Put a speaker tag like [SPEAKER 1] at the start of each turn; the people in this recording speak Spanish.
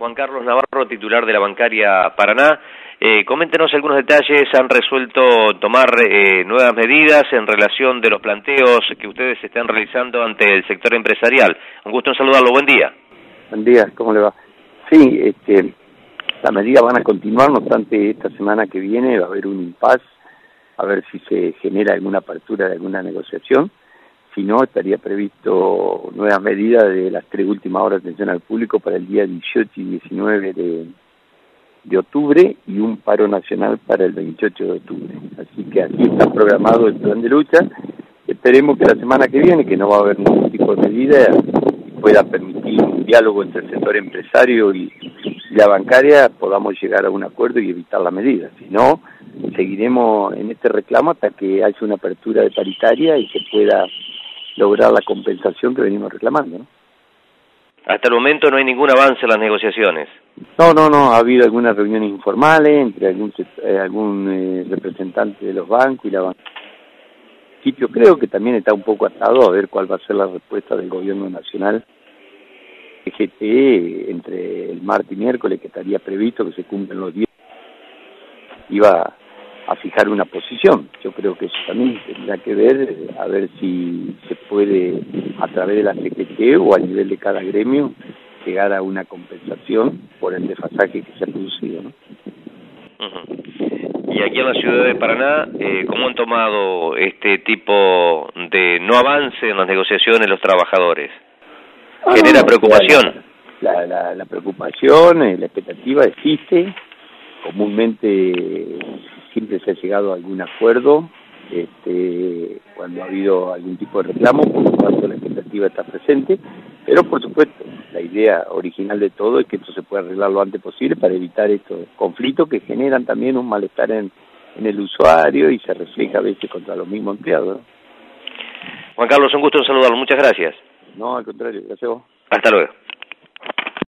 [SPEAKER 1] Juan Carlos Navarro, titular de la Bancaria Paraná. Coméntenos algunos detalles. ¿Han resuelto tomar nuevas medidas en relación de los planteos que ustedes están realizando ante el sector empresarial? Un gusto en saludarlo. Buen día.
[SPEAKER 2] Buen día, ¿cómo le va? Sí, las medidas van a continuar, no obstante esta semana que viene va a haber un impasse, a ver si se genera alguna apertura de alguna negociación. Si no, estaría previsto nuevas medidas de las 3 últimas horas de atención al público para el día 18 y 19 de octubre y un paro nacional para el 28 de octubre. Así que así está programado el plan de lucha. Esperemos que la semana que viene, que no va a haber ningún tipo de medida, pueda permitir un diálogo entre el sector empresario y la bancaria, podamos llegar a un acuerdo y evitar la medida. Si no, seguiremos en este reclamo hasta que haya una apertura de paritaria y se pueda lograr la compensación que venimos reclamando, ¿no?
[SPEAKER 1] Hasta el momento no hay ningún avance en las negociaciones.
[SPEAKER 2] No, ha habido algunas reuniones informales entre algún representante de los bancos y la banca. Creo que también está un poco atado a ver cuál va a ser la respuesta del gobierno nacional. EGT, entre el martes y miércoles, que estaría previsto que se cumplen los días, iba a fijar una posición. Yo creo que eso también tendrá que ver, a ver si se puede, a través de la CGT o a nivel de cada gremio, llegar a una compensación por el desfasaje que se ha producido, ¿no?
[SPEAKER 1] Y aquí en la ciudad de Paraná, ¿cómo han tomado este tipo de no avance en las negociaciones los trabajadores? ¿Genera preocupación?
[SPEAKER 2] La preocupación, la expectativa existe. Comúnmente siempre se ha llegado a algún acuerdo cuando ha habido algún tipo de reclamo, por lo tanto la expectativa está presente, pero por supuesto la idea original de todo es que esto se pueda arreglar lo antes posible para evitar estos conflictos que generan también un malestar en el usuario y se refleja a veces contra los mismos empleados, ¿no?
[SPEAKER 1] Juan Carlos, un gusto en saludarlo. Muchas gracias.
[SPEAKER 2] No, al contrario, gracias a vos.
[SPEAKER 1] Hasta luego.